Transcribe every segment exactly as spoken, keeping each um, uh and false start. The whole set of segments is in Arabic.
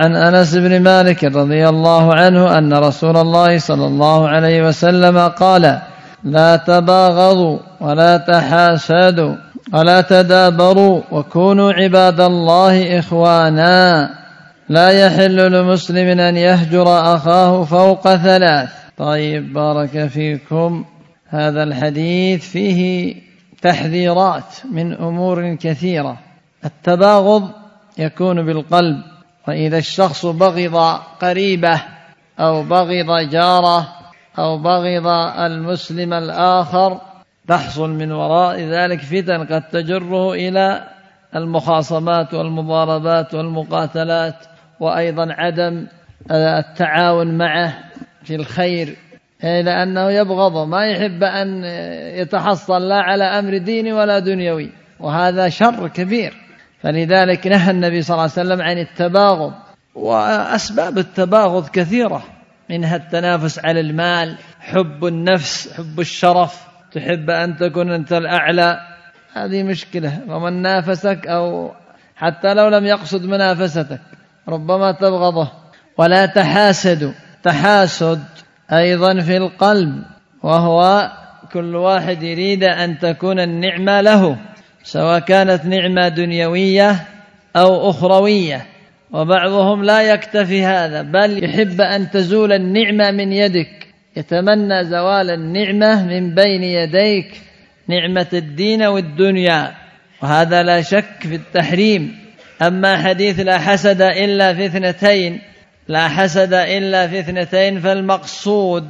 عن أنس بن مالك رضي الله عنه أن رسول الله صلى الله عليه وسلم قال: لا تباغضوا ولا تحاسدوا ولا تدابروا وكونوا عباد الله إخوانا. لا يحل لمسلم أن يهجر أخاه فوق ثلاث. طيب، بارك فيكم. هذا الحديث فيه تحذيرات من أمور كثيرة. التباغض يكون بالقلب، وإذا الشخص بغض قريبه أو بغض جاره أو بغض المسلم الآخر تحصل من وراء ذلك فتن قد تجره إلى المخاصمات والمضاربات والمقاتلات، وأيضا عدم التعاون معه في الخير، لأنه يبغضه، ما يحب أن يتحصل لا على أمر ديني ولا دنيوي، وهذا شر كبير. فلذلك نهى النبي صلى الله عليه وسلم عن التباغض. وأسباب التباغض كثيرة، منها التنافس على المال، حب النفس، حب الشرف، تحب أن تكون أنت الأعلى، هذه مشكلة. ومن نافسك أو حتى لو لم يقصد منافستك ربما تبغضه. ولا تحاسدوا، تحاسد أيضا في القلب، وهو كل واحد يريد أن تكون النعمة له، سواء كانت نعمة دنيوية أو أخروية. وبعضهم لا يكتفي هذا، بل يحب أن تزول النعمة من يدك، يتمنى زوال النعمة من بين يديك، نعمة الدين والدنيا، وهذا لا شك في التحريم. أما حديث لا حسد إلا في اثنتين، لا حسد إلا في اثنتين، فالمقصود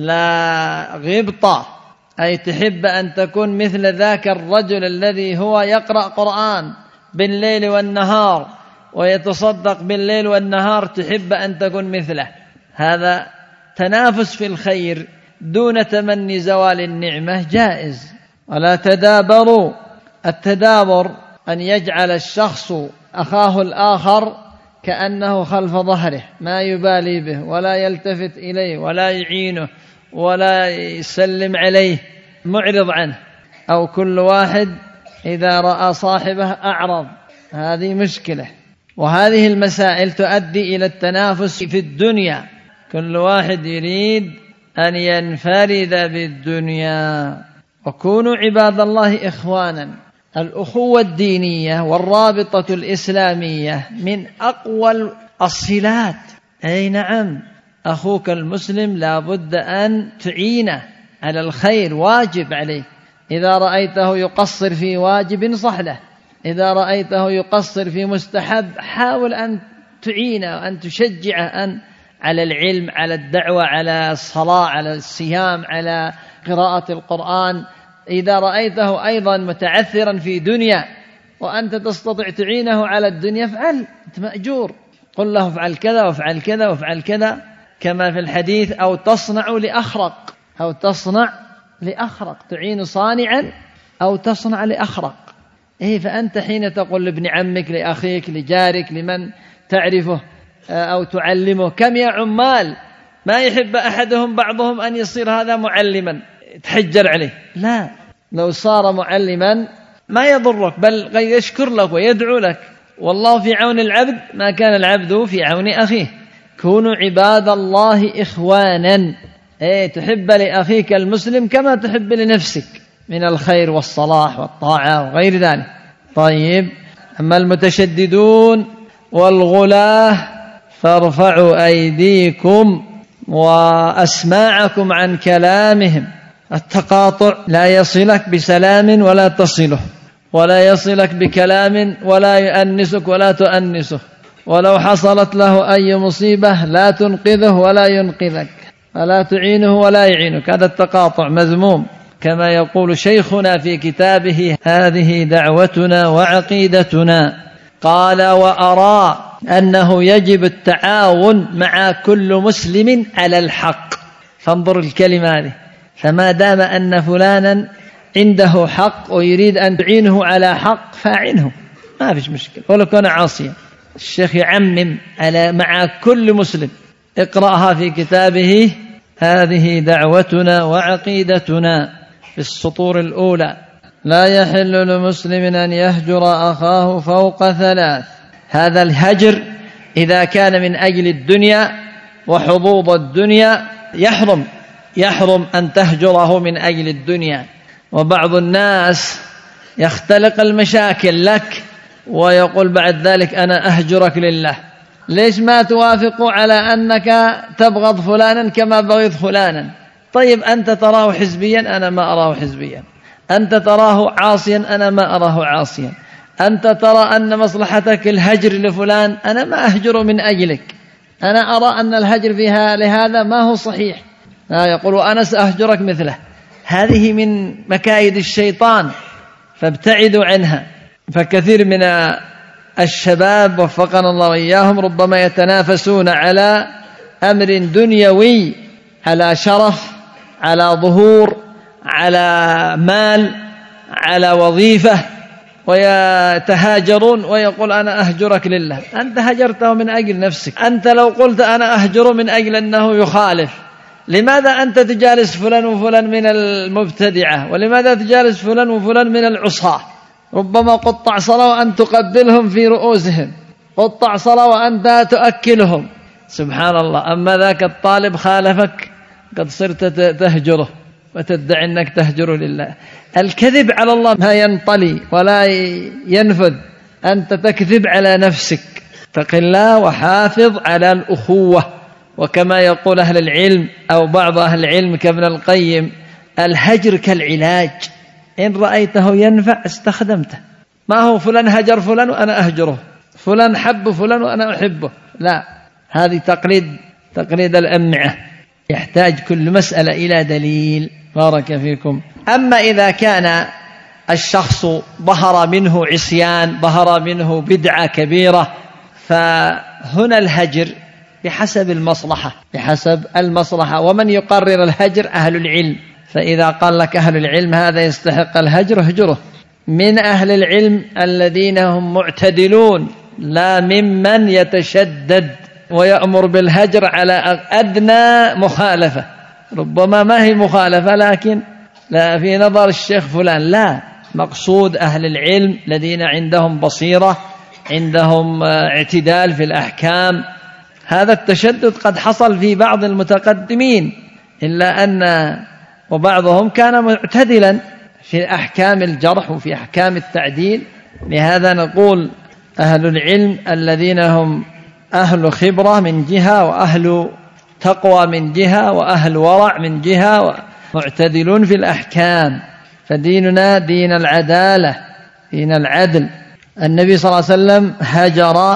لا غبطة، أي تحب أن تكون مثل ذاك الرجل الذي هو يقرأ قرآن بالليل والنهار ويتصدق بالليل والنهار، تحب أن تكون مثله. هذا تنافس في الخير دون تمني زوال النعمة جائز. ولا تدابروا، التدابر أن يجعل الشخص أخاه الآخر كأنه خلف ظهره، ما يبالي به ولا يلتفت إليه ولا يعينه ولا يسلم عليه، معرض عنه، أو كل واحد إذا رأى صاحبه أعرض. هذه مشكلة. وهذه المسائل تؤدي إلى التنافس في الدنيا، كل واحد يريد أن ينفرد بالدنيا. وكونوا عباد الله إخوانا. الأخوة الدينية والرابطة الإسلامية من أقوى الصلات. أي نعم، أخوك المسلم لا بد أن تعينه على الخير، واجب عليه. إذا رأيته يقصر في واجب انصح له، إذا رأيته يقصر في مستحب حاول أن تعينه وأن تشجعه أن على العلم، على الدعوة، على الصلاة، على الصيام، على قراءة القرآن. إذا رأيته أيضا متعثرا في دنيا وأنت تستطيع تعينه على الدنيا افعل، أنت مأجور. قل له افعل كذا وافعل كذا وافعل كذا، كما في الحديث: أو تصنع لأخرق، أو تصنع لأخرق، تعين صانعا أو تصنع لأخرق. إيه، فأنت حين تقول لابن عمك، لأخيك، لجارك، لمن تعرفه أو تعلمه، كم يا عمال ما يحب أحدهم بعضهم أن يصير هذا معلما تحجر عليه. لا، لو صار معلما ما يضرك، بل قد يشكر لك ويدعو لك. والله في عون العبد ما كان العبد في عون أخيه. كونوا عباد الله إخوانا، إيه، تحب لأخيك المسلم كما تحب لنفسك من الخير والصلاح والطاعة وغير ذلك. طيب، أما المتشددون والغلاة فارفعوا أيديكم وأسماعكم عن كلامهم. التقاطع لا يصلك بسلام ولا تصله، ولا يصلك بكلام ولا يؤنسك ولا تؤنسه، ولو حصلت له أي مصيبة لا تنقذه ولا ينقذك، ولا تعينه ولا يعينك. هذا التقاطع مذموم، كما يقول شيخنا في كتابه: هذه دعوتنا وعقيدتنا. قال: وأرى أنه يجب التعاون مع كل مسلم على الحق. فانظر الكلمة هذه، فما دام أن فلانا عنده حق ويريد أن تعينه على حق فاعنه، ما فيش مشكلة ولو كان عاصيا. الشيخ يعمم على مع كل مسلم. اقرأها في كتابه: هذه دعوتنا وعقيدتنا، في السطور الأولى: لا يحل لمسلم أن يهجر أخاه فوق ثلاث. هذا الهجر إذا كان من أجل الدنيا وحظوظ الدنيا يحرم يحرم أن تهجره من أجل الدنيا. وبعض الناس يختلق المشاكل لك ويقول بعد ذلك أنا أهجرك لله. ليش ما توافق على أنك تبغض فلانا كما بغض فلانا؟ طيب أنت تراه حزبيا، أنا ما أراه حزبيا. أنت تراه عاصيا، أنا ما أراه عاصيا. أنت ترى أن مصلحتك الهجر لفلان، أنا ما أهجر من أجلك. أنا أرى أن الهجر فيها لهذا ما هو صحيح. يقول أنا سأهجرك مثله. هذه من مكايد الشيطان فابتعدوا عنها. فكثير من الشباب وفقنا الله وإياهم ربما يتنافسون على أمر دنيوي، على شرف، على ظهور، على مال، على وظيفة، ويتهاجرون ويقول أنا أهجرك لله. أنت هجرته من أجل نفسك. أنت لو قلت أنا أهجر من أجل أنه يخالف، لماذا أنت تجالس فلان وفلان من المبتدعة؟ ولماذا تجالس فلان وفلان من العصاة؟ ربما قطع صلاة وأن تقبلهم في رؤوسهم، قطع صلاة وأنت تؤكلهم. سبحان الله. أما ذاك الطالب خالفك قد صرت تهجره وتدعي أنك تهجر لله. الكذب على الله ما ينطلي ولا ينفذ، أنت تكذب على نفسك. اتق الله وحافظ على الأخوة. وكما يقول أهل العلم أو بعض أهل العلم كابن القيم، الهجر كالعلاج، إن رأيته ينفع استخدمته. ما هو فلان هجر فلان وأنا أهجره، فلان حب فلان وأنا أحبه، لا، هذه تقليد تقليد الأمعة. يحتاج كل مسألة إلى دليل. بارك فيكم. أما إذا كان الشخص ظهر منه عصيان، ظهر منه بدعة كبيرة، فهنا الهجر بحسب المصلحة بحسب المصلحة. ومن يقرر الهجر أهل العلم. فإذا قال لك أهل العلم هذا يستحق الهجر، اهجره. من أهل العلم الذين هم معتدلون، لا ممن يتشدد ويأمر بالهجر على أدنى مخالفة. ربما ما هي مخالفة لكن لا في نظر الشيخ فلان، لا، مقصود أهل العلم الذين عندهم بصيرة، عندهم اعتدال في الأحكام. هذا التشدد قد حصل في بعض المتقدمين، إلا أن وبعضهم كان معتدلا في أحكام الجرح وفي أحكام التعديل. لهذا نقول أهل العلم الذين هم أهل خبرة من جهة، وأهل تقوى من جهة، وأهل ورع من جهة، معتدلون في الأحكام. فديننا دين العدالة، دين العدل. النبي صلى الله عليه وسلم هجر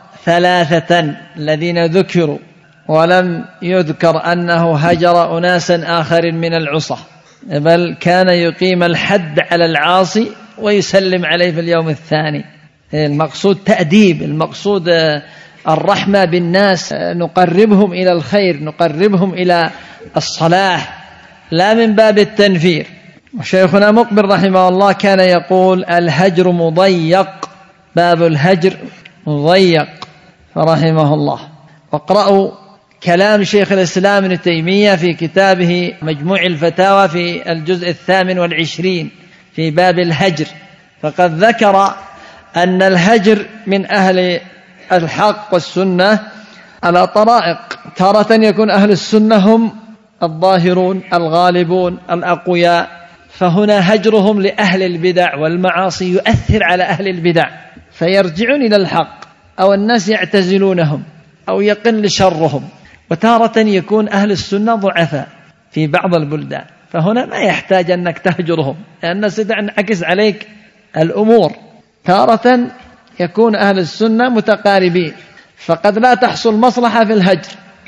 ثلاثة الذين ذكروا، ولم يذكر أنه هجر أناسا آخر من العصاة، بل كان يقيم الحد على العاصي ويسلم عليه في اليوم الثاني. المقصود تأديب، المقصود الرحمة بالناس، نقربهم إلى الخير، نقربهم إلى الصلاح، لا من باب التنفير. وشيخنا مقبل رحمه الله كان يقول الهجر مضيق، باب الهجر مضيق فرحمه الله. واقرأوا كلام شيخ الإسلام ابن تيمية في كتابه مجموع الفتاوى في الجزء الثامن والعشرين في باب الهجر، فقد ذكر أن الهجر من أهل الحق والسنة على طرائق. تارة يكون أهل السنة هم الظاهرون الغالبون الأقوياء، فهنا هجرهم لأهل البدع والمعاصي يؤثر على أهل البدع فيرجعون إلى الحق، أو الناس يعتزلونهم أو يقل شرهم. وتارة يكون أهل السنة ضعفاء في بعض البلدان، فهنا ما يحتاج أنك تهجرهم لأن ستنعكس عليك الأمور. تارة يكون أهل السنة متقاربين، فقد لا تحصل مصلحة في الهجر،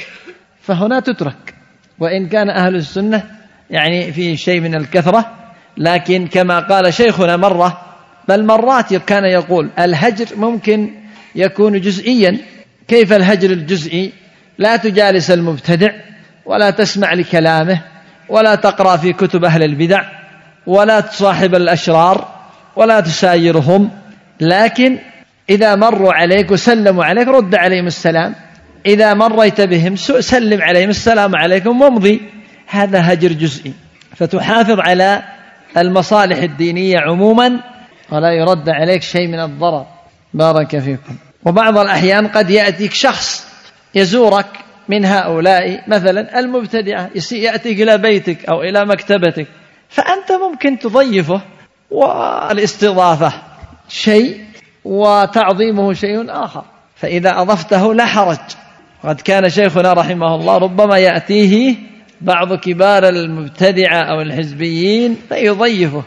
فهنا تترك. وإن كان أهل السنة يعني في شيء من الكثرة، لكن كما قال شيخنا مرة بل مرات كان يقول الهجر ممكن يكون جزئيا. كيف الهجر الجزئي؟ لا تجالس المبتدع، ولا تسمع لكلامه، ولا تقرأ في كتب أهل البدع، ولا تصاحب الأشرار، ولا تسايرهم، لكن إذا مروا عليك وسلموا عليك رد عليهم السلام، إذا مريت بهم سلم عليهم السلام عليكم وامضي. هذا هجر جزئي، فتحافظ على المصالح الدينية عموما ولا يرد عليك شيء من الضرر. بارك فيكم. وبعض الأحيان قد يأتيك شخص يزورك من هؤلاء مثلا المبتدعة، يأتيك إلى بيتك أو إلى مكتبتك، فأنت ممكن تضيفه، والاستضافة شيء وتعظيمه شيء آخر، فإذا أضفته لا حرج. وقد كان شيخنا رحمه الله ربما يأتيه بعض كبار المبتدعة أو الحزبيين فيضيفه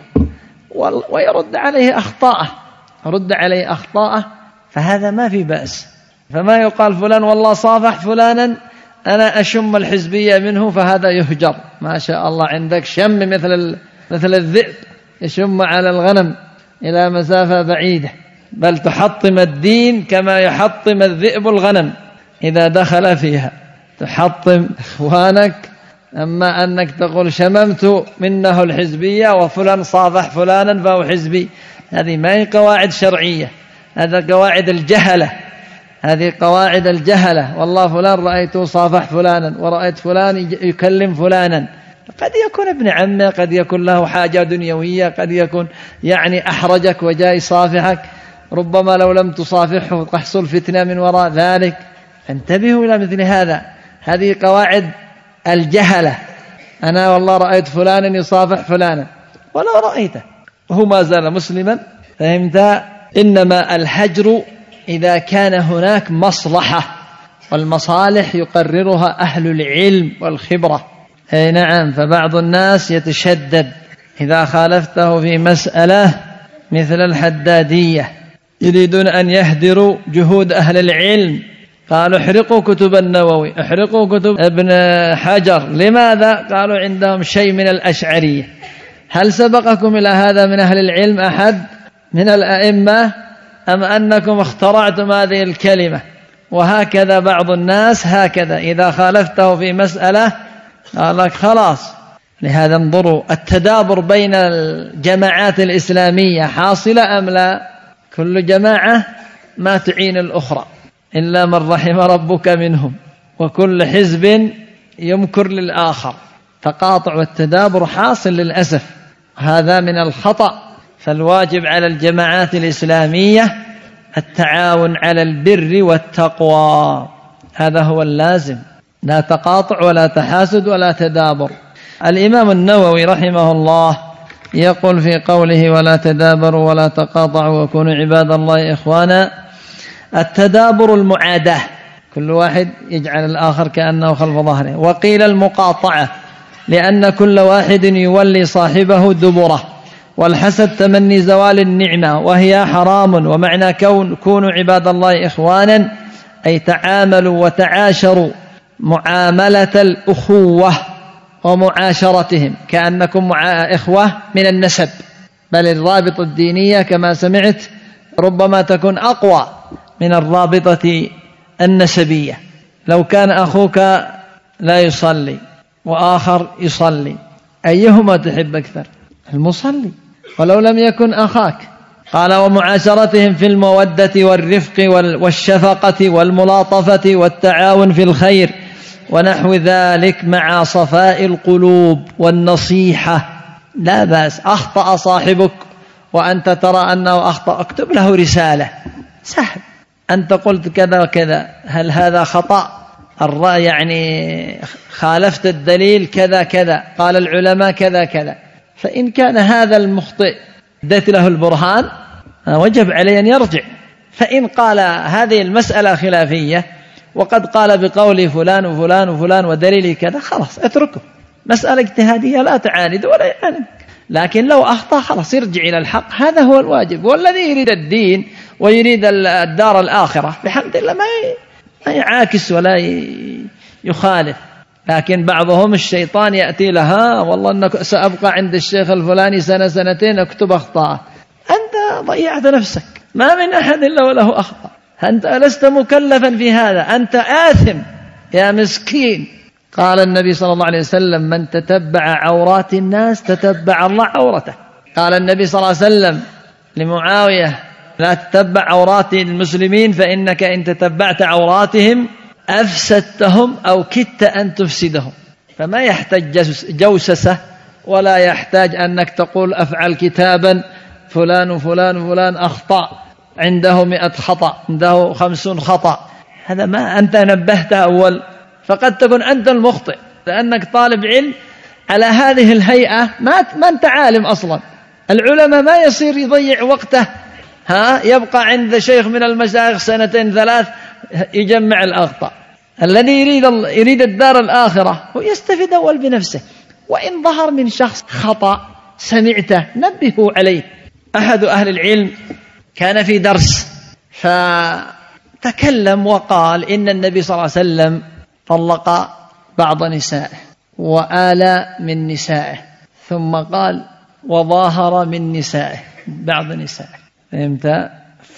ويرد عليه أخطاءه رد عليه أخطاءه فهذا ما في بأس. فما يقال فلان والله صافح فلانا أنا أشم الحزبية منه فهذا يهجر. ما شاء الله عندك شم مثل مثل الذئب يشم على الغنم إلى مسافة بعيدة، بل تحطم الدين كما يحطم الذئب الغنم إذا دخل فيها، تحطم إخوانك. أما أنك تقول شممت منه الحزبية وفلان صافح فلانا فهو حزبي، هذه ما هي قواعد شرعية، هذا قواعد الجهلة، هذه قواعد الجهلة. والله فلان رأيته صافح فلانا ورأيت فلان يكلم فلانا، قد يكون ابن عمه، قد يكون له حاجة دنيوية، قد يكون يعني أحرجك وجاي صافحك، ربما لو لم تصافحه تحصل فتنة من وراء ذلك. انتبهوا إلى مثل هذا، هذه قواعد الجهلة. أنا والله رأيت فلانا يصافح فلانا ولو رأيته وهو ما زال مسلما، فهمت؟ إنما الهجر إذا كان هناك مصلحة، والمصالح يقررها أهل العلم والخبرة. أي نعم. فبعض الناس يتشدد إذا خالفته في مسألة مثل الحدادية، يريدون أن يهدروا جهود أهل العلم، قالوا احرقوا كتب النووي، احرقوا كتب ابن حجر. لماذا؟ قالوا عندهم شيء من الأشعرية. هل سبقكم إلى هذا من أهل العلم أحد من الأئمة، أم أنكم اخترعتم هذه الكلمة؟ وهكذا بعض الناس هكذا إذا خالفته في مسألة قال لك خلاص. لهذا انظروا التدابر بين الجماعات الإسلامية حاصلة أم لا؟ كل جماعة ما تعين الأخرى إلا من رحم ربك منهم، وكل حزب يمكر للآخر، تقاطع والتدابر حاصل للأسف، هذا من الخطأ. فالواجب على الجماعات الإسلامية التعاون على البر والتقوى، هذا هو اللازم، لا تقاطع ولا تحاسد ولا تدابر. الإمام النووي رحمه الله يقول في قوله ولا تدابروا ولا تقاطعوا وكونوا عباد الله إخوانا: التدابر المعاداة، كل واحد يجعل الآخر كأنه خلف ظهره. وقيل المقاطعة، لأن كل واحد يولي صاحبه دبره. والحسد تمني زوال النعمة وهي حرام. ومعنى كون كونوا عباد الله إخوانا أي تعاملوا وتعاشروا معاملة الأخوة ومعاشرتهم كأنكم إخوة من النسب، بل الرابطة الدينية كما سمعت ربما تكون أقوى من الرابطة النسبية. لو كان أخوك لا يصلي وآخر يصلي، أيهما تحب أكثر؟ المصلي، ولو لم يكن أخاك. قال: ومعاشرتهم في المودة والرفق والشفقة والملاطفة والتعاون في الخير ونحو ذلك مع صفاء القلوب والنصيحة. لا بأس. أخطأ صاحبك وأنت ترى أنه أخطأ، اكتب له رسالة، سهل. أنت قلت كذا وكذا، هل هذا خطأ؟ الرأي يعني خالفت الدليل كذا كذا، قال العلماء كذا كذا. فإن كان هذا المخطئ اديت له البرهان وجب عليه أن يرجع. فإن قال هذه المسألة خلافية وقد قال بقول فلان وفلان وفلان ودليل كذا، خلاص اتركه، مسألة اجتهادية لا تعاند ولا يعاند. لكن لو أخطأ خلاص يرجع إلى الحق، هذا هو الواجب. والذي يريد الدين ويريد الدار الآخرة بحمد الله ما يعاكس ولا يخالف. لكن بعضهم الشيطان يأتي لها والله أنك سأبقى عند الشيخ الفلاني سنة سنتين أكتب أخطاء. أنت ضيعت نفسك، ما من أحد إلا وله أخطاء، أنت لست مكلفا في هذا، أنت آثم يا مسكين. قال النبي صلى الله عليه وسلم: من تتبع عورات الناس تتبع الله عورته. قال النبي صلى الله عليه وسلم لمعاوية: لا تتبع عورات المسلمين فإنك إن تتبعت عوراتهم أفسدتهم أو كدت أن تفسدهم. فما يحتاج جوسسة ولا يحتاج أنك تقول أفعل كتابا فلان وفلان وفلان أخطأ عنده مئة خطأ، عنده خمسون خطأ، هذا ما أنت نبهت أول، فقد تكون أنت المخطئ، لأنك طالب علم على هذه الهيئة، ما ما أنت عالم أصلا. العلماء ما يصير يضيع وقته، ها يبقى عند شيخ من المشايخ سنتين ثلاث يجمع الأخطاء. الذي يريد يريد الدار الآخرة هو يستفيد أول بنفسه، وإن ظهر من شخص خطأ سمعته نبهوا عليه. أحد أهل العلم كان في درس فتكلم وقال إن النبي صلى الله عليه وسلم طلق بعض نسائه وآل من نسائه، ثم قال وظاهر من نسائه بعض نسائه، فهمت؟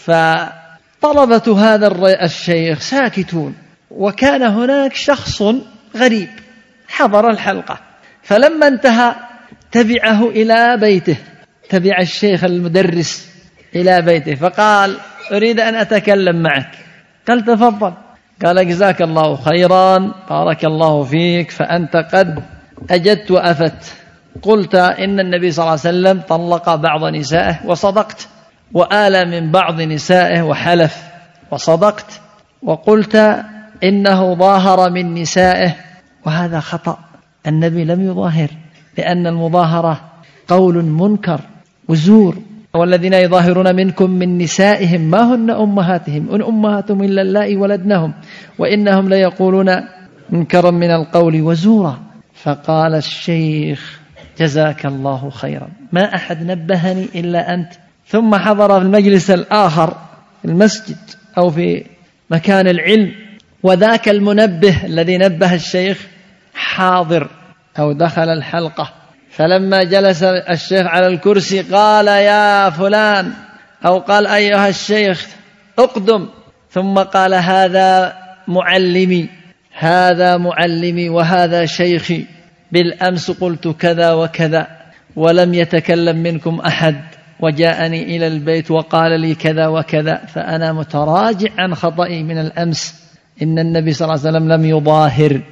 فطلبة هذا الشيخ ساكتون، وكان هناك شخص غريب حضر الحلقة، فلما انتهى تبعه إلى بيته، تبع الشيخ المدرس إلى بيته، فقال أريد أن أتكلم معك. قال تفضل. قال جزاك الله خيرا، بارك الله فيك، فأنت قد أجدت وأفت، قلت إن النبي صلى الله عليه وسلم طلق بعض نسائه وصدقت، وآل من بعض نسائه وحلف وصدقت، وقلت إنه ظاهر من نسائه، وهذا خطأ. النبي لم يظاهر، لأن المظاهرة قول منكر وزور. والذين يظاهرون منكم من نسائهم ما هن أمهاتهم إن أمهاتهم إلا اللائي ولدنهم وإنهم ليقولون منكرا من القول وزورا. فقال الشيخ جزاك الله خيرا، ما أحد نبهني إلا أنت. ثم حضر في المجلس الآخر في المسجد أو في مكان العلم، وذاك المنبه الذي نبه الشيخ حاضر أو دخل الحلقة، فلما جلس الشيخ على الكرسي قال يا فلان، أو قال أيها الشيخ اقدم، ثم قال هذا معلمي، هذا معلمي وهذا شيخي، بالأمس قلت كذا وكذا ولم يتكلم منكم أحد، وجاءني إلى البيت وقال لي كذا وكذا، فأنا متراجع عن خطئي من الأمس، إن النبي صلى الله عليه وسلم لم يظاهر.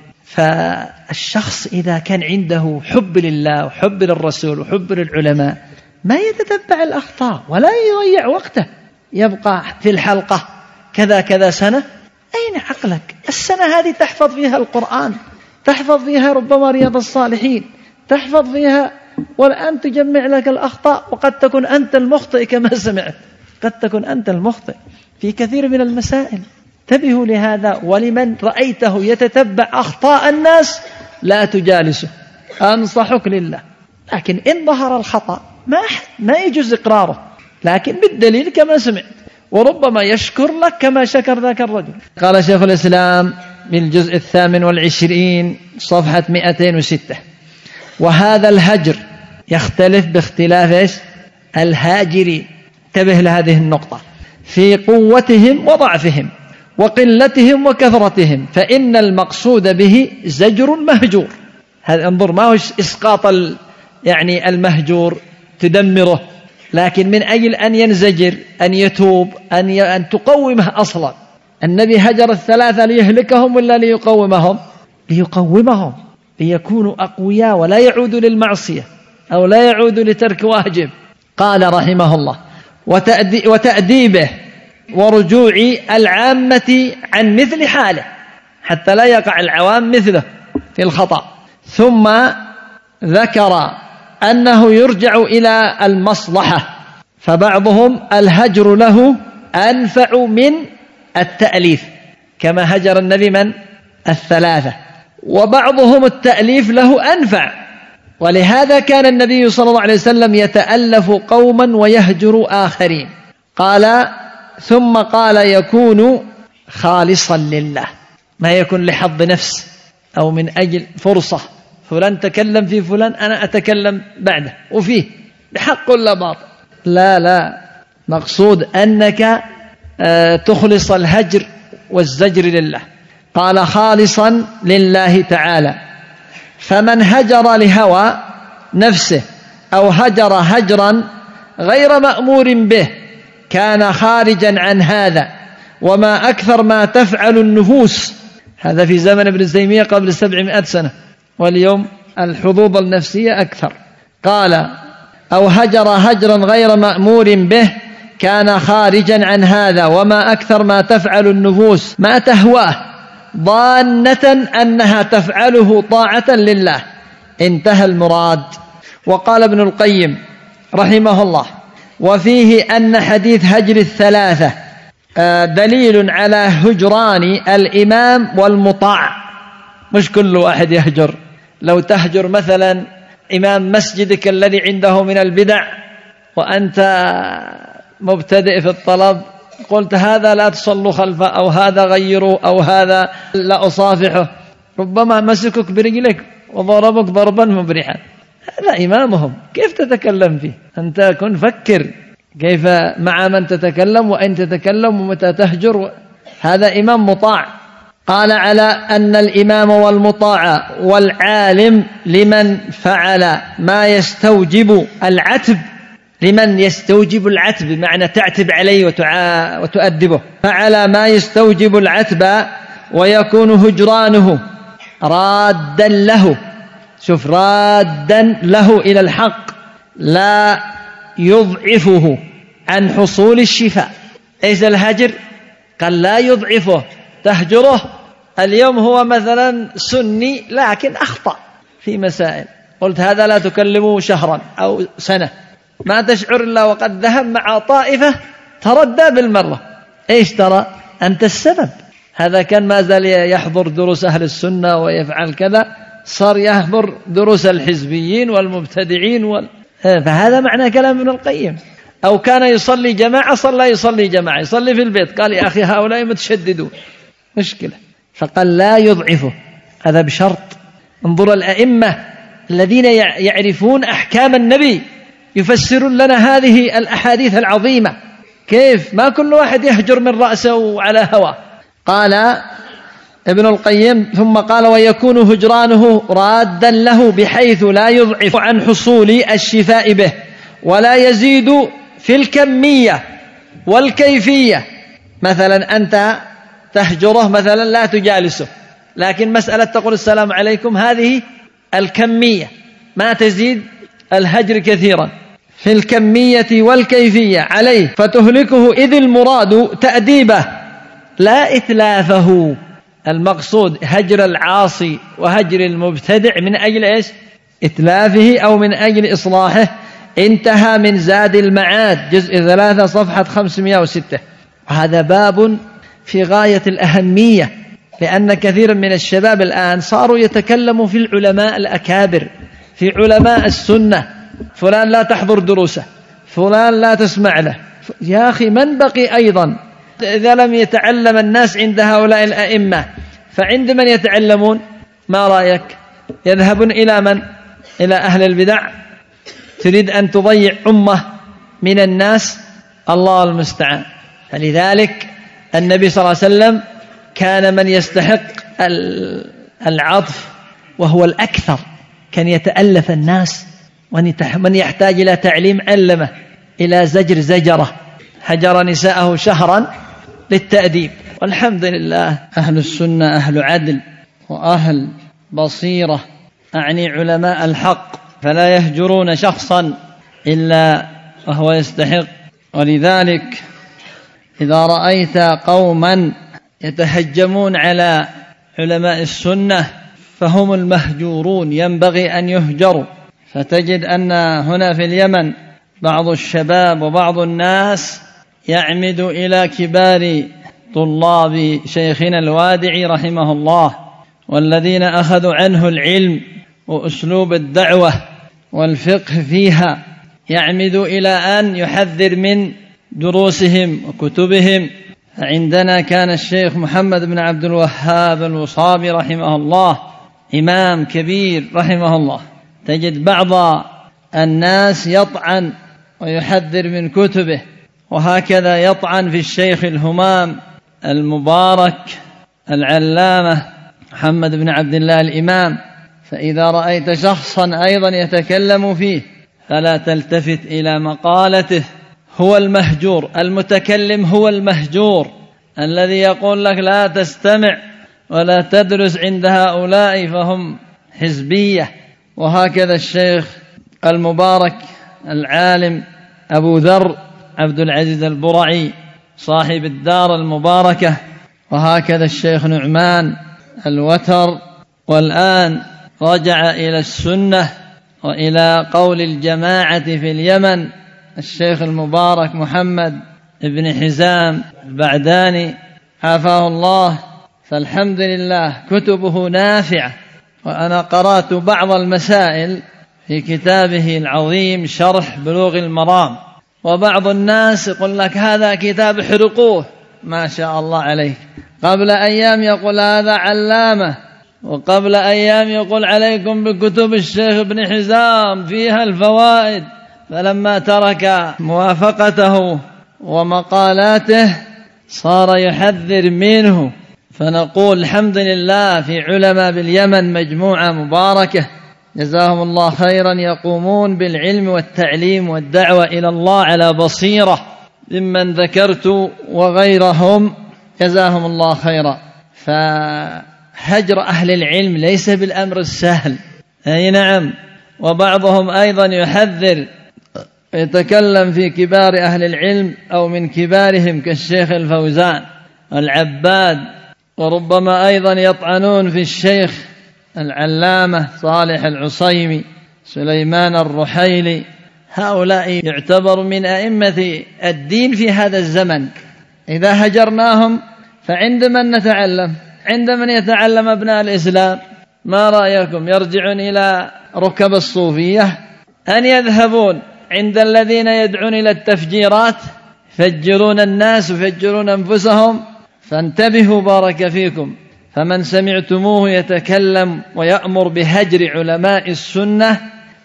فالشخص إذا كان عنده حب لله وحب للرسول وحب للعلماء ما يتتبع الأخطاء ولا يضيع وقته، يبقى في الحلقة كذا كذا سنة. أين عقلك؟ السنة هذه تحفظ فيها القرآن، تحفظ فيها ربما رياض الصالحين، تحفظ فيها، والآن تجمع لك الأخطاء، وقد تكون أنت المخطئ كما سمعت، قد تكون أنت المخطئ في كثير من المسائل. انتبهوا لهذا، ولمن رأيته يتتبع أخطاء الناس لا تجالسه، أنصحك لله. لكن إن ظهر الخطأ ما ما يجوز إقراره، لكن بالدليل كما سمعت، وربما يشكر لك كما شكر ذاك الرجل. قال شيخ الإسلام بالجزء الثامن والعشرين صفحة مئتين وستة: وهذا الهجر يختلف باختلاف إيش؟ الهاجرين. انتبه لهذه النقطة، في قوتهم وضعفهم وقلتهم وكثرتهم، فإن المقصود به زجر المهجور. هذا انظر، ما هو إسقاط يعني المهجور تدمره، لكن من أجل أن ينزجر، أن يتوب، أن, ي... أن تقومه أصلا. النبي هجر الثلاثة ليهلكهم ولا ليقومهم؟ ليقومهم، ليكونوا أقوياء ولا يعودوا للمعصية أو لا يعودوا لترك واجب. قال رحمه الله: وتأدي... وتأديبه ورجوع العامة عن مثل حاله، حتى لا يقع العوام مثله في الخطأ. ثم ذكر أنه يرجع إلى المصلحة، فبعضهم الهجر له أنفع من التأليف، كما هجر النبي من الثلاثة، وبعضهم التأليف له أنفع، ولهذا كان النبي صلى الله عليه وسلم يتألف قوما ويهجر آخرين. قال ثم قال يكون خالصا لله، ما يكون لحظ نفس أو من أجل فرصة، فلان تكلم في فلان أنا أتكلم بعده وفيه بحق ولا باطل، لا لا، مقصود أنك تخلص الهجر والزجر لله. قال خالصا لله تعالى، فمن هجر لهوى نفسه أو هجر هجرا غير مأمور به كان خارجا عن هذا، وما أكثر ما تفعل النفوس. هذا في زمن ابن تيمية قبل سبعمائة سنة، واليوم الحظوظ النفسية أكثر. قال أو هجر هجرا غير مأمور به كان خارجا عن هذا، وما أكثر ما تفعل النفوس ما تهواه ظانة أنها تفعله طاعة لله. انتهى المراد. وقال ابن القيم رحمه الله: وفيه أن حديث هجر الثلاثة دليل على هجران الإمام والمطاع، مش كل واحد يهجر. لو تهجر مثلا إمام مسجدك الذي عنده من البدع وأنت مبتدئ في الطلب، قلت هذا لا تصلوا خلفه، أو هذا غيروا، أو هذا لا أصافحه، ربما مسكك برجلك وضربك ضربا مبرحا. هذا إمامهم، كيف تتكلم فيه؟ أنت كن فكر كيف مع من تتكلم وأين تتكلم ومتى تهجر. هذا إمام مطاع. قال على أن الإمام والمطاع والعالم لمن فعل ما يستوجب العتب، لمن يستوجب العتب بمعنى تعتب عليه وتؤدبه، فعل ما يستوجب العتب ويكون هجرانه رادا له، شوف، رادا له إلى الحق، لا يضعفه عن حصول الشفاء. ليس الهجر قال لا يضعفه، تهجره. اليوم هو مثلا سني لكن أخطأ في مسائل، قلت هذا لا تكلمه شهرا أو سنة، ما تشعر إلا وقد ذهب مع طائفة تردى بالمرة. إيش ترى؟ أنت السبب. هذا كان ما زال يحضر دروس أهل السنة ويفعل كذا، صار يحضر دروس الحزبيين والمبتدعين وال... فهذا معنى كلام ابن القيم. أو كان يصلي جماعة، صلى يصلي جماعة، يصلي في البيت، قال يا أخي هؤلاء متشددون، مشكلة. فقال لا يضعفه، هذا بشرط. انظر الأئمة الذين يعرفون أحكام النبي يفسرون لنا هذه الأحاديث العظيمة، كيف ما كل واحد يهجر من رأسه على هواه. قال ابن القيم ثم قال: ويكون هجرانه رادا له بحيث لا يضعف عن حصول الشفاء به، ولا يزيد في الكمية والكيفية. مثلا أنت تهجره، مثلا لا تجالسه، لكن مسألة تقول السلام عليكم، هذه الكمية ما تزيد الهجر كثيرا في الكمية والكيفية عليه، فتهلكه، إذ المراد تأديبه لا إتلافه. المقصود هجر العاصي وهجر المبتدع من أجل إيش؟ إتلافه أو من أجل إصلاحه. انتهى من زاد المعاد جزء ثلاثة صفحة خمسمائة وستة. وهذا باب في غاية الأهمية، لأن كثيرا من الشباب الآن صاروا يتكلموا في العلماء الأكابر، في علماء السنة، فلان لا تحضر دروسه، فلان لا تسمع له. يا أخي من بقي أيضا؟ إذا لم يتعلم الناس عند هؤلاء الأئمة فعند من يتعلمون؟ ما رأيك؟ يذهبون إلى من؟ إلى أهل البدع. تريد أن تضيع أمة من الناس؟ الله المستعان. فلذلك النبي صلى الله عليه وسلم كان من يستحق العطف وهو الأكثر، كان يتألف الناس، من يحتاج إلى تعليم علمه، إلى زجر زجره، هجر نساءه شهرا للتأديب. والحمد لله أهل السنة أهل عدل وأهل بصيرة، أعني علماء الحق، فلا يهجرون شخصا إلا وهو يستحق. ولذلك إذا رأيت قوما يتهجمون على علماء السنة فهم المهجورون، ينبغي أن يهجروا. فتجد أن هنا في اليمن بعض الشباب وبعض الناس يعمد إلى كبار طلاب شيخنا الوادعي رحمه الله، والذين أخذوا عنه العلم وأسلوب الدعوة والفقه فيها، يعمد إلى أن يحذر من دروسهم وكتبهم. عندنا كان الشيخ محمد بن عبد الوهاب الوصابي رحمه الله إمام كبير رحمه الله، تجد بعض الناس يطعن ويحذر من كتبه، وهكذا يطعن في الشيخ الهمام المبارك العلامة محمد بن عبد الله الإمام. فإذا رأيت شخصا أيضا يتكلم فيه فلا تلتفت إلى مقالته، هو المهجور. المتكلم هو المهجور الذي يقول لك لا تستمع ولا تدرس عند هؤلاء فهم حزبية. وهكذا الشيخ المبارك العالم أبو ذر عبد العزيز البرعي صاحب الدار المباركة، وهكذا الشيخ نعمان الوتر، والآن رجع إلى السنة وإلى قول الجماعة في اليمن الشيخ المبارك محمد بن حزام البعداني عافاه الله. فالحمد لله كتبه نافعة، وأنا قرأت بعض المسائل في كتابه العظيم شرح بلوغ المرام، وبعض الناس يقول لك هذا كتاب احرقوه، ما شاء الله عليك، قبل أيام يقول هذا علامة، وقبل أيام يقول عليكم بكتب الشيخ ابن حزام فيها الفوائد. فلما ترك موافقته ومقالاته صار يحذر منه. فنقول الحمد لله في علماء باليمن مجموعة مباركة جزاهم الله خيرا، يقومون بالعلم والتعليم والدعوة إلى الله على بصيرة، ممن ذكرت وغيرهم جزاهم الله خيرا. فهجر أهل العلم ليس بالأمر السهل، أي نعم. وبعضهم أيضا يحذر، يتكلم في كبار أهل العلم أو من كبارهم كالشيخ الفوزان العباد، وربما أيضا يطعنون في الشيخ العلامة صالح العصيمي سليمان الرحيلي. هؤلاء يعتبر من أئمة الدين في هذا الزمن. إذا هجرناهم فعند من نتعلم؟ عند من يتعلم أبناء الإسلام؟ ما رأيكم؟ يرجعون إلى ركب الصوفية أن يذهبون عند الذين يدعون إلى التفجيرات، يفجرون الناس ويفجرون أنفسهم؟ فانتبهوا بارك فيكم. فمن سمعتموه يتكلم ويأمر بهجر علماء السنة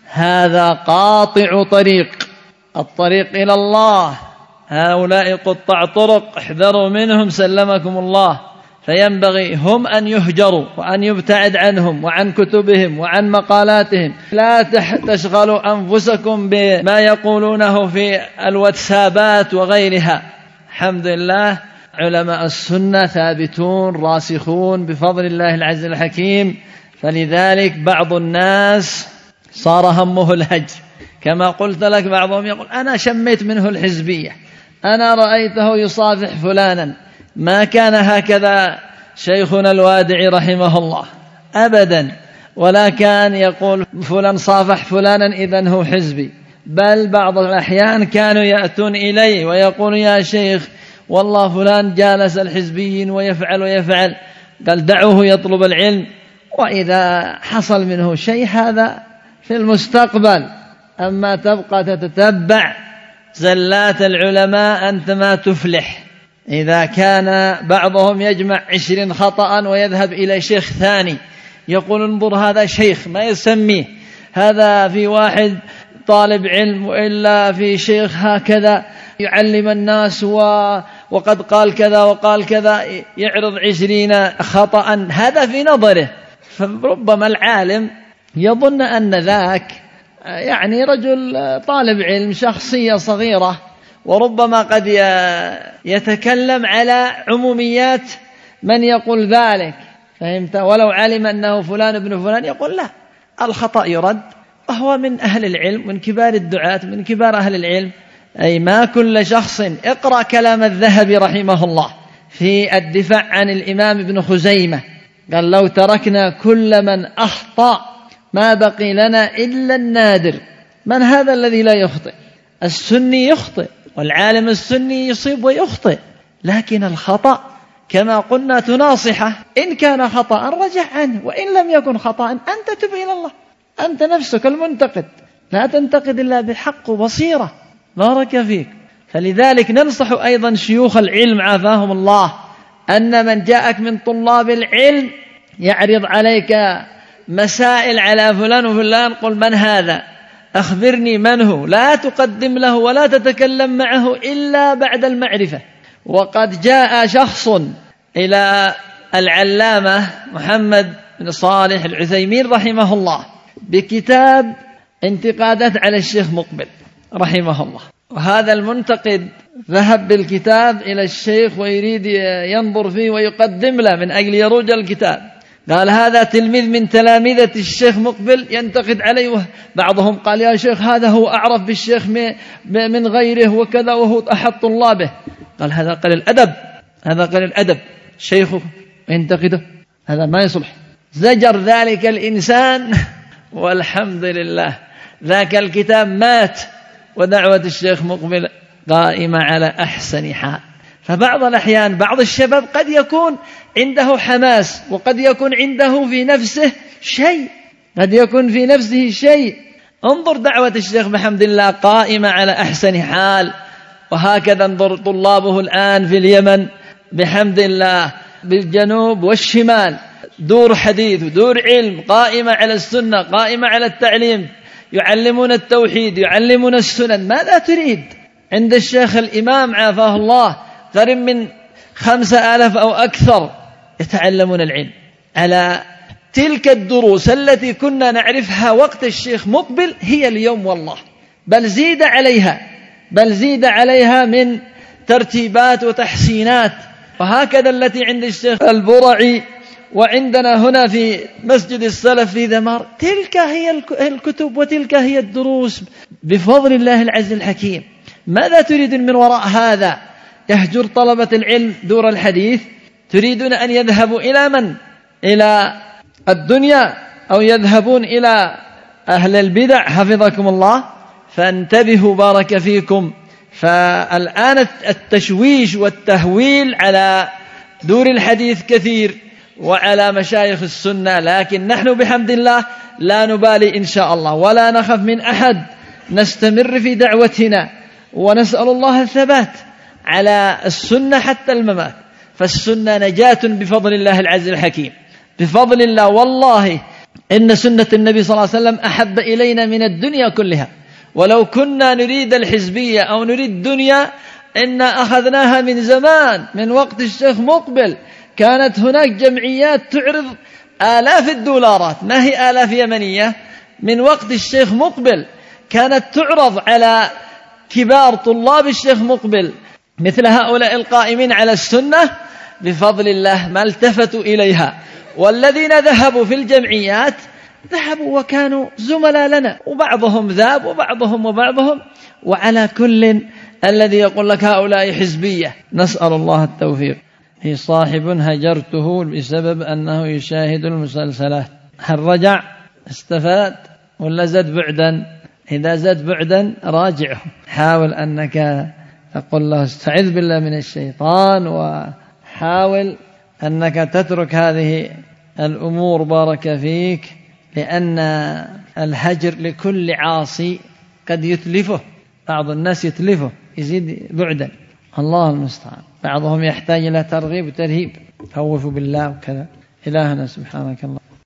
هذا قاطع طريق، الطريق إلى الله. هؤلاء قطع طرق، احذروا منهم سلمكم الله. فينبغي هم أن يهجروا وأن يبتعد عنهم وعن كتبهم وعن مقالاتهم. لا تشغلوا أنفسكم بما يقولونه في الواتسابات وغيرها. الحمد لله علماء السنة ثابتون راسخون بفضل الله العزيز الحكيم. فلذلك بعض الناس صار همه الهجر، كما قلت لك بعضهم يقول أنا شميت منه الحزبية، أنا رأيته يصافح فلانا. ما كان هكذا شيخنا الوادعي رحمه الله أبدا، ولا كان يقول فلان صافح فلانا إذن هو حزبي، بل بعض الأحيان كانوا يأتون إليه ويقول يا شيخ والله فلان جالس الحزبيين ويفعل ويفعل. قال دعوه يطلب العلم، وإذا حصل منه شيء هذا في المستقبل. أما تبقى تتتبع زلات العلماء أنت ما تفلح. إذا كان بعضهم يجمع عشرين خطأ ويذهب إلى شيخ ثاني يقول انظر هذا شيخ ما يسميه، هذا في واحد طالب علم، وإلا في شيخ هكذا يعلم الناس و... وقد قال كذا وقال كذا، يعرض عشرين خطأ، هذا في نظره. فربما العالم يظن أن ذاك يعني رجل طالب علم شخصية صغيرة، وربما قد يتكلم على عموميات من يقول ذلك، فهمت؟ ولو علم أنه فلان ابن فلان يقول لا، الخطأ يرد، وهو من أهل العلم، من كبار الدعاة، من كبار أهل العلم. أي ما كل شخص. اقرأ كلام الذهبي رحمه الله في الدفاع عن الإمام ابن خزيمة، قال لو تركنا كل من أخطأ ما بقي لنا إلا النادر. من هذا الذي لا يخطئ؟ السني يخطئ، والعالم السني يصيب ويخطئ، لكن الخطأ كما قلنا تناصحه، إن كان خطأ رجع عنه، وإن لم يكن خطأ أنت تب إلى الله، أنت نفسك المنتقد، لا تنتقد إلا بحق وبصيرة. بارك فيك. فلذلك ننصح أيضا شيوخ العلم عافاهم الله أن من جاءك من طلاب العلم يعرض عليك مسائل على فلان وفلان، قل من هذا؟ أخبرني من هو. لا تقدم له ولا تتكلم معه إلا بعد المعرفة. وقد جاء شخص إلى العلامة محمد بن صالح العثيمين رحمه الله بكتاب انتقادات على الشيخ مقبل رحمه الله، وهذا المنتقد ذهب بالكتاب إلى الشيخ ويريد ينظر فيه ويقدم له من أجل يروج الكتاب، قال هذا تلميذ من تلامذة الشيخ مقبل ينتقد عليه. بعضهم قال يا شيخ هذا هو أعرف بالشيخ من غيره وكذا وهو أحد طلابه. قال هذا قليل الأدب، هذا قليل الأدب، شيخه ينتقده، هذا ما يصلح. زجر ذلك الإنسان والحمد لله ذاك الكتاب مات ودعوة الشيخ مقبل قائمة على أحسن حال. فبعض الأحيان بعض الشباب قد يكون عنده حماس وقد يكون عنده في نفسه شيء، قد يكون في نفسه شيء. انظر دعوة الشيخ بحمد الله قائمة على أحسن حال، وهكذا انظر طلابه الآن في اليمن بحمد الله بالجنوب والشمال، دور حديث ودور علم قائمة على السنة، قائمة على التعليم، يعلمون التوحيد، يعلمون السنن. ماذا تريد؟ عند الشيخ الإمام عافاه الله قريب من خمسة آلاف أو أكثر يتعلمون العلم على تلك الدروس التي كنا نعرفها وقت الشيخ مقبل هي اليوم والله، بل زيد عليها، بل زيد عليها من ترتيبات وتحسينات. وهكذا التي عند الشيخ البرعي وعندنا هنا في مسجد السلف في ذمار، تلك هي الكتب وتلك هي الدروس بفضل الله العز الحكيم. ماذا تريد من وراء هذا؟ يهجر طلبة العلم دور الحديث؟ تريدون أن يذهبوا إلى من؟ إلى الدنيا أو يذهبون إلى أهل البدع حفظكم الله؟ فانتبهوا بارك فيكم. فالآن التشويش والتهويل على دور الحديث كثير وعلى مشايخ السنة، لكن نحن بحمد الله لا نبالي إن شاء الله ولا نخف من أحد، نستمر في دعوتنا ونسأل الله الثبات على السنة حتى الممات. فالسنة نجاة بفضل الله العز الحكيم، بفضل الله. والله إن سنة النبي صلى الله عليه وسلم أحب إلينا من الدنيا كلها، ولو كنا نريد الحزبية أو نريد الدنيا إن أخذناها من زمان، من وقت الشيخ مقبل. كانت هناك جمعيات تعرض آلاف الدولارات، ما هي آلاف يمنية، من وقت الشيخ مقبل كانت تعرض على كبار طلاب الشيخ مقبل مثل هؤلاء القائمين على السنة. بفضل الله ما التفتوا إليها، والذين ذهبوا في الجمعيات ذهبوا وكانوا زملاء لنا، وبعضهم ذاب وبعضهم وبعضهم. وعلى كل الذي يقول لك هؤلاء حزبية، نسأل الله التوفيق. هي صاحب هجرته بسبب أنه يشاهد المسلسلات، هل رجع استفاد ولا زاد بعدا؟ إذا زاد بعدا راجعه، حاول أنك تقول له استعذ بالله من الشيطان، وحاول أنك تترك هذه الأمور بارك فيك، لأن الهجر لكل عاصي قد يتلفه، بعض الناس يتلفه يزيد بعدا، الله المستعان. بعضهم يحتاج إلى ترغيب وترهيب، خوفوا بالله وكذا. إلهنا سبحانك الله.